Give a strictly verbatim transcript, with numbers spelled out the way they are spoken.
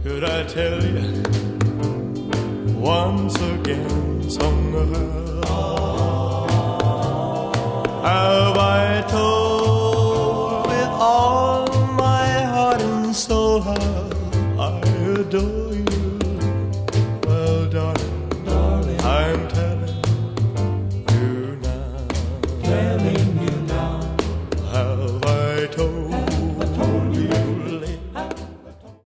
Could I tell you once again, song of her? Have I told with all my heart and soul how I adore you?